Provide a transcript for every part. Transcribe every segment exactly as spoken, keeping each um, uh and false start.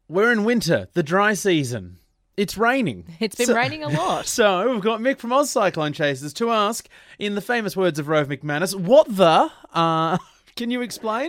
We're in winter, the dry season. It's raining. It's been so, raining a lot. So we've got Mick from Oz Cyclone Chasers to ask, in the famous words of Rove McManus, what the... Uh, can you explain?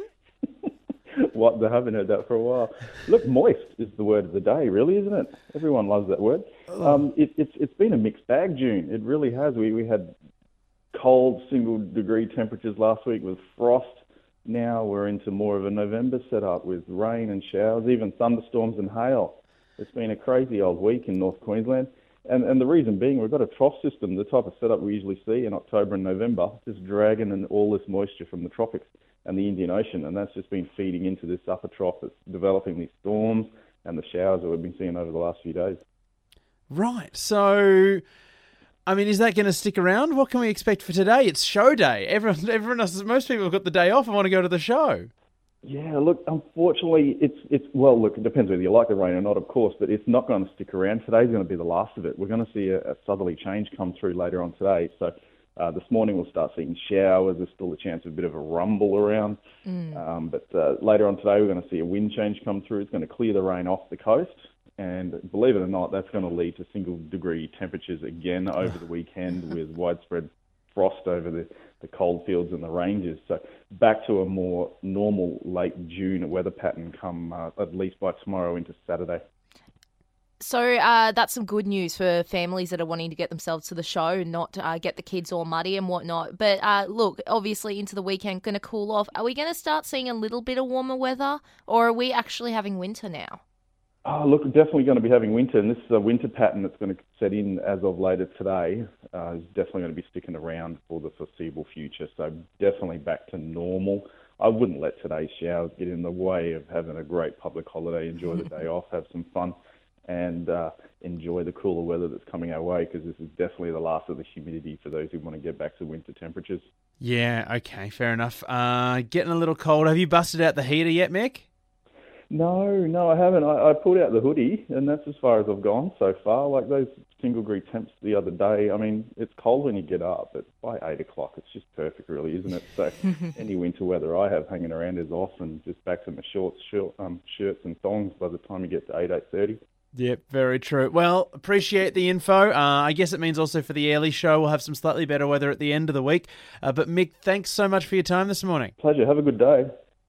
What the? Haven't heard that for a while. Look, moist is the word of the day, really, isn't it? Everyone loves that word. Um, it, it's it's been a mixed bag, June. It really has. We we had cold single degree temperatures last week with frost. Now we're into more of a November setup with rain and showers, even thunderstorms and hail. It's been a crazy old week in North Queensland. And and the reason being, we've got a trough system, the type of setup we usually see in October and November, just dragging in all this moisture from the tropics and the Indian Ocean, and that's just been feeding into this upper trough that's developing these storms and the showers that we've been seeing over the last few days. Right. So, I mean, is that going to stick around? What can we expect for today? It's show day. Everyone, everyone else, most people have got the day off and want to go to the show. Yeah, look, unfortunately, it's, it's well, look, it depends whether you like the rain or not, of course, but it's not going to stick around. Today's going to be the last of it. We're going to see a, a southerly change come through later on today. So uh, this morning we'll start seeing showers. There's still a chance of a bit of a rumble around. Mm. Um, but uh, later on today we're going to see a wind change come through. It's going to clear the rain off the coast. And believe it or not, that's going to lead to single degree temperatures again over the weekend with widespread frost over the, the cold fields and the ranges. So back to a more normal late June weather pattern come uh, at least by tomorrow into Saturday. So uh, that's some good news for families that are wanting to get themselves to the show and not uh, get the kids all muddy and whatnot. But uh, look, obviously into the weekend, going to cool off. Are we going to start seeing a little bit of warmer weather, or are we actually having winter now? Oh, look, we're definitely going to be having winter, and this is a winter pattern that's going to set in as of later today. Uh, is definitely going to be sticking around for the foreseeable future, so definitely back to normal. I wouldn't let today's showers get in the way of having a great public holiday, enjoy the day off, have some fun, and uh, enjoy the cooler weather that's coming our way, because this is definitely the last of the humidity for those who want to get back to winter temperatures. Yeah, okay, fair enough. Uh, getting a little cold. Have you busted out the heater yet, Mick? No, no, I haven't. I, I pulled out the hoodie, and that's as far as I've gone so far. Like those single degree temps the other day, I mean, it's cold when you get up, but by eight o'clock, it's just perfect, really, isn't it? So any winter weather I have hanging around is off, and just back to my shorts, short, um, shirts and thongs by the time you get to eight, eight thirty. Yep, very true. Well, appreciate the info. Uh, I guess it means also for the early show, we'll have some slightly better weather at the end of the week. Uh, but Mick, thanks so much for your time this morning. Pleasure. Have a good day.